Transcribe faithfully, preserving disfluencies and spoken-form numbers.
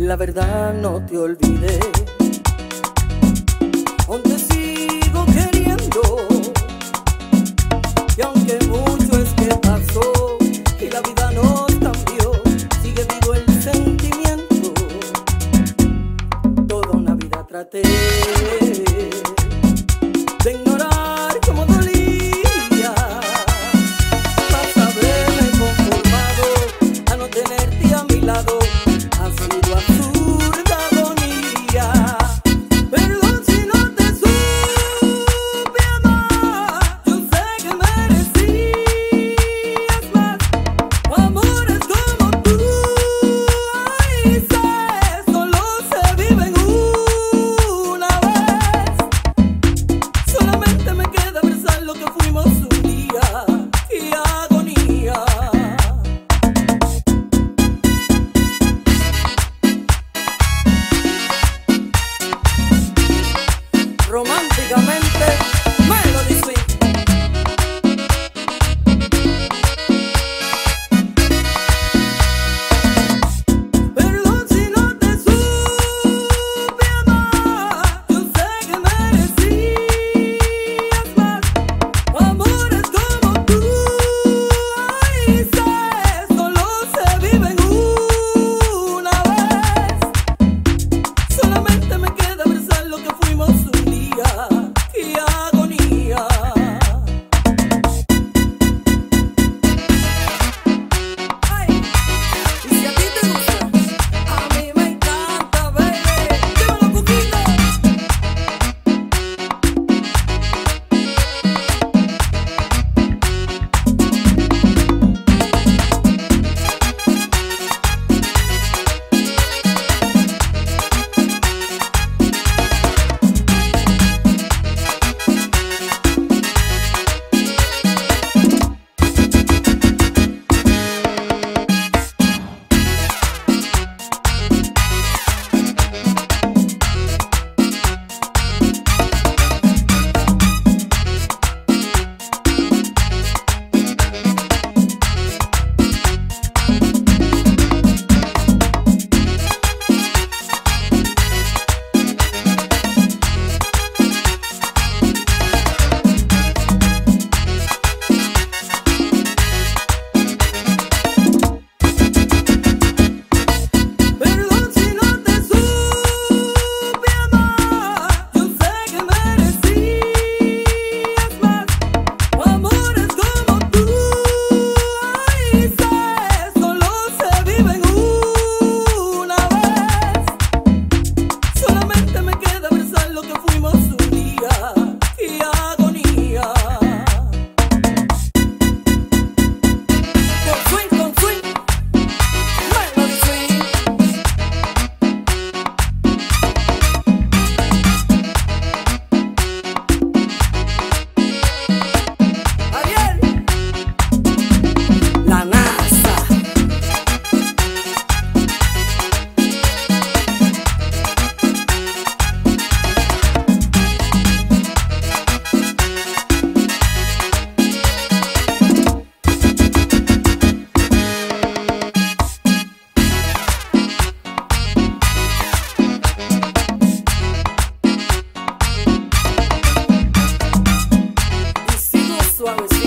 la verdad no te olvidé. Aún te sigo queriendo, y aunque mucho es que pasó y la vida nos cambió, sigue vivo el sentimiento. Toda una vida traté de ignorar cómo dolía, mas haberme conformado a no tenerte a mi lado. Ha sido absurda agonía. Perdón si no te supe amar. Yo sé que merecías más amores como tú. Ay, sé, solo se viven una vez. Solamente me queda pensar lo que fuimos un día y agonía. Románticamente, Melody Sweet. Perdón si no te supe amar. Yo sé que merecías más amores como tú. Ay, sé, solo se viven una vez. Solamente me queda pensar lo que fuimos un día y agonía. Ay, y si a ti te gusta, a mí me encanta, baby. Llévalo un poquito. Perdón si no te supe amar. Yo sé que merecías más amores como tú. Ay, sé, solo se viven una vez. Solamente me queda pensar lo que fuimos un día y agonía. Con swing, con swing, Melody Sweet. Ariel, la NASA. Y sigo suavecito.